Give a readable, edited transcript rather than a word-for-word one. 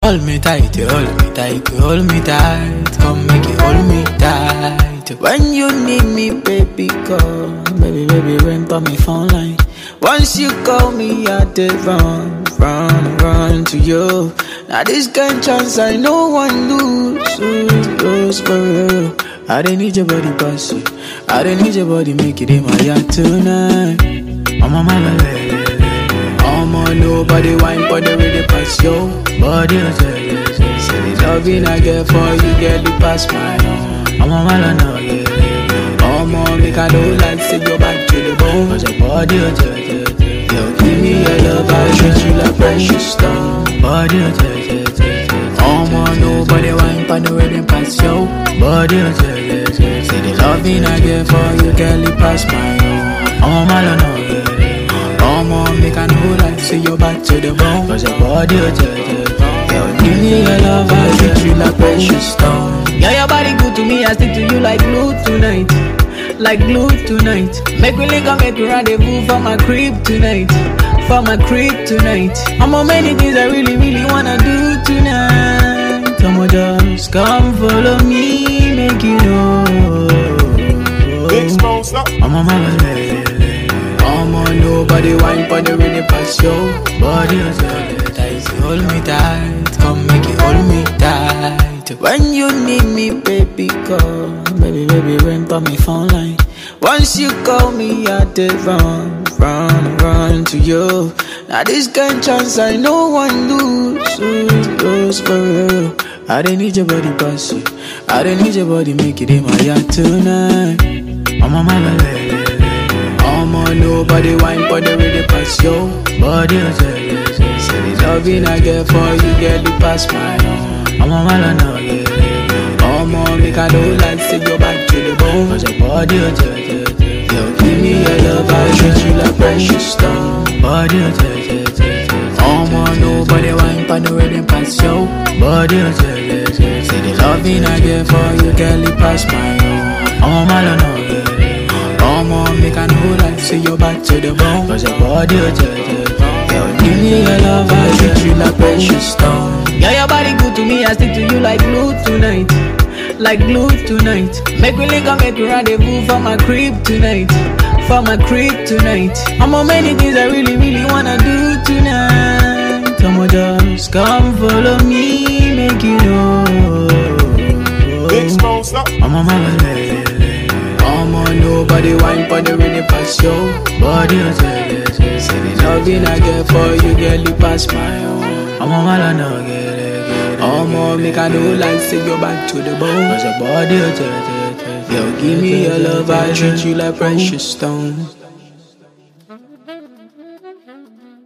Hold me tight, you hold me tight, you hold me tight. Come make you hold me tight. When you need me, baby, call. Baby, rent on me phone line. Once you call me, I did run to you. Now this kind chance I know one lose for real. I don't need your body pass you. I don't need your body make it in my yard tonight. I'm on my way. I'm on nobody wine for the really pass yo. Body say the loving I get for you get the pass my own. I'm on my lana, yeah. I'm on make I don't like to go back to the bone. Cause your body yo, give me your love, I treat you like precious stone. Body I'm on nobody wine for the really pass yo. Body say the loving I get for you get the pass my own. I'm on my lana, yeah. Come on, make I know like say you're back to the bone. Cause your body yo, give me your love, I treat you like precious stone. Yeah, your body good to me, I stick to you like glue tonight. Like glue tonight. Make me link up, make me rendezvous for my crib tonight. For my crib tonight. I'm on many things I really wanna do tonight. Come on, just come follow me, make you know. I'm on my way. I'm on nobody wine for the really pass yo. Body tight, hold me tight. Come make it hold me tight. When you need me, baby, call. Baby, rent on me phone line. Once you call me, I did run to you. Now this kind chance I know one lose for real. I don't need your body pass you. I don't need your body make it in my yard tonight. I'm on my way. I'm on nobody wine for the really pass yo. Body say the loving I get for you get the pass my own. I'm on my lana, yeah. I'm on make I don't like to go back to the bone. Cause your body yo, give me your love, I treat you like precious stone. Body I'm on nobody wine for the really pass yo. Body say the loving I get for you get the pass my own. I'm on my lana, yeah. Come on, make I know like say you're back to the bone. Cause your body yo, give me your love, I treat you like precious stone. Yeah, your body good to me, I stick to you like glue tonight. Like glue tonight. Make me link up, make me rendezvous for my crib tonight. For my crib tonight. I'm on many things I really wanna do tonight. Come on, just come follow me, make you know. I'm on my way. I'm on nobody wine for the really pass yo. Body say the loving I get for you get the pass my own. I'm on my lana, get it. I'm on make I know like say go back to the bone. Cause your body yo, give me your love, I treat you like precious stone.